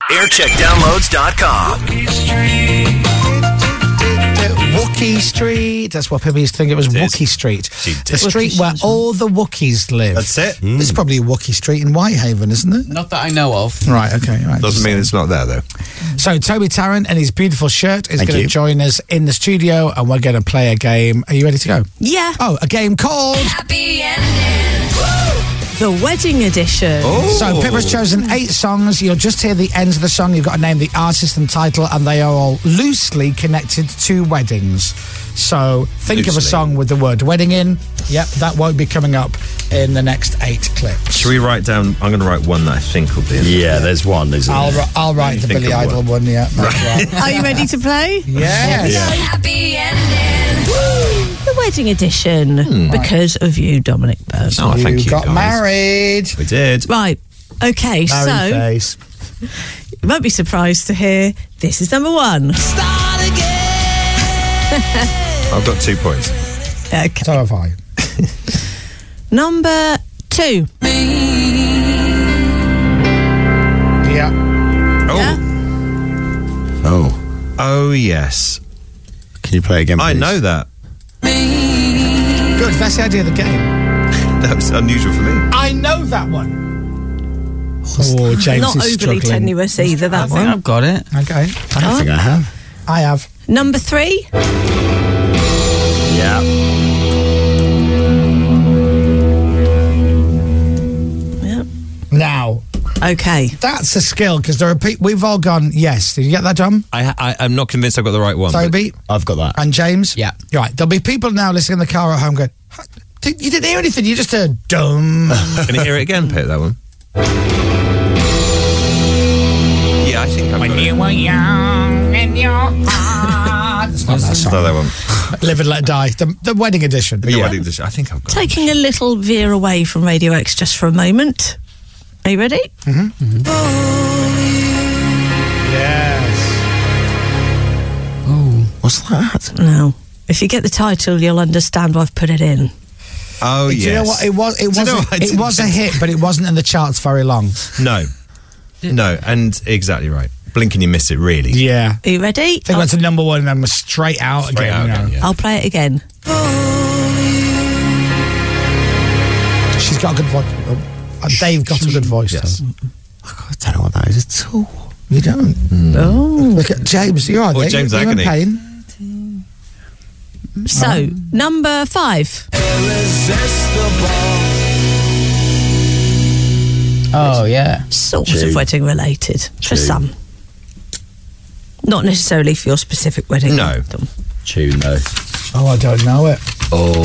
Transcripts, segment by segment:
Aircheckdownloads.com. Wookiee Street. That's what people used to think it was. Wookiee Street. The street where all the Wookiees live. That's it. There's probably a Wookiee Street in Whitehaven, isn't there? Not that I know of. Right, okay. Right. Doesn't mean it's not there, though. So, Toby Tarrant and his beautiful shirt is Thank going to you. join us in the studio, and we're going to play a game. Are you ready to go? Yeah. Oh, a game called... Happy ending. The wedding edition. So, Pippa's chosen 8 songs. You'll just hear the ends of the song. You've got to name the artist and title, and they are all loosely connected to weddings. So, think of a song with the word wedding in. Yep, that won't be coming up in the next 8 clips. Should we write down? I'm going to write one that I think will be in. Yeah, there's one, isn't there? I'll write the think Billy of Idol one, yeah. That's right. Are you ready to play? Yes. Happy ending. The wedding edition. Because of you, Dominic Burns. Oh, thank you, got guys. married. We did. Right. Okay, Married so face. you won't be surprised to hear this is number 1. Start again. I've got 2 points. Okay. So have I. Number 2. Yeah. Oh. Yeah? Oh. Oh, yes. Can you play again, please? I know that. Good, that's the idea of the game. That was unusual for me. I know that one. Oh, James Not is overly struggling. tenuous either, that I think one. I've got it. Okay. I don't think I have. I have. Number 3. Yeah. Yeah. Now, Okay. that's a skill, because there are people... We've all gone, yes. Did you get that, Dom? I'm not convinced I've got the right one. but- Toby? I've got that. And James? Yeah. Right, there'll be people now listening in the car at home going, you didn't hear anything, you just heard dumb. Can you hear it again, Pete, that one? Yeah, I think I've got it. were young and your heart... It's not that It's song. not that one. Live and Let Die. The wedding edition. Yeah, I think I've got it. Taking a little veer away from Radio X just for a moment. Are you ready? Yes. What's that? No. If you get the title, you'll understand why I've put it in. Oh, Do yes. you know what? It was you know what? I it didn't was a think- hit, but it wasn't in the charts very long. No. No, and exactly right. Blink and you miss it, really. Yeah. Are you ready? I think went to number 1 and then was straight out Straight again. out you know. again, yeah. I'll play it again. She's got a good voice. Dave got a good voice, Yes. though. I don't know what that is at all. You don't? Oh. Look at James. You're all right. James You're in Agony. pain. So, number 5. Oh, yeah. Sort Tune. of wedding related. For Tune. some. Not necessarily for your specific wedding. No. Tune, though. Oh, I don't know it. Oh.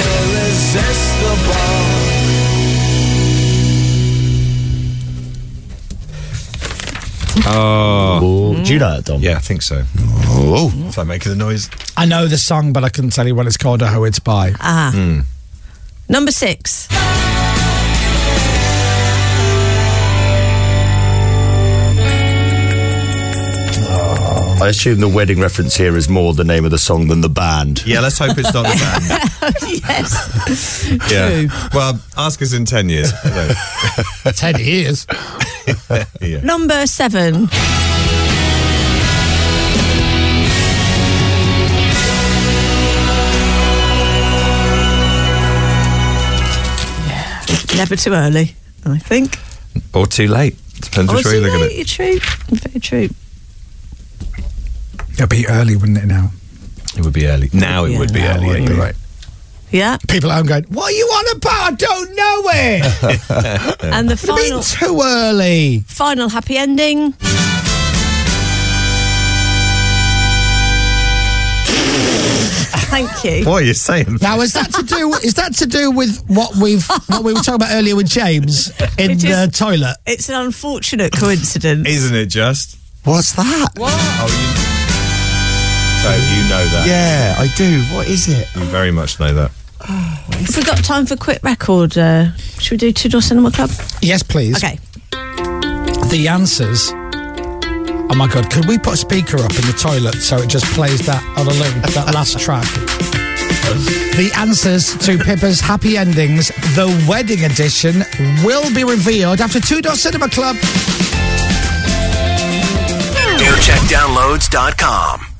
Oh. Do you know that, Dom? Yeah, I think so. Oh. Is that making the noise? I know the song, but I couldn't tell you what it's called or who it's by. Number 6. I assume the wedding reference here is more the name of the song than the band. Yeah, let's hope it's not the band. Yes. Yeah. Well, ask us in 10 years. 10 years. Yeah. Number 7. Never too early, I think. Or too late. Depends which way you look at it. True. Very true. It'd be early, wouldn't it, now? It would be early. Now it would be Now early. it would Yeah, be. you're right. Yeah. People at home going, what are you on about? I don't know it. And the It'd have been final, too early. final happy ending. Thank you. What are you saying? Now, is that to do with what we were talking about earlier with James in It the is- toilet? It's an unfortunate coincidence. Isn't it just? What's that? Oh, so you know that. Yeah, I do. What is it? You very much know that. Have we got time for a quick record? Should we do Two Door Cinema Club? Yes, please. Okay. The answers. Oh my God! Could we put a speaker up in the toilet so it just plays that on a loop? That last track. The answers to Pippa's Happy Endings, the wedding edition, will be revealed after Two Door Cinema Club. EasyDownloads.com.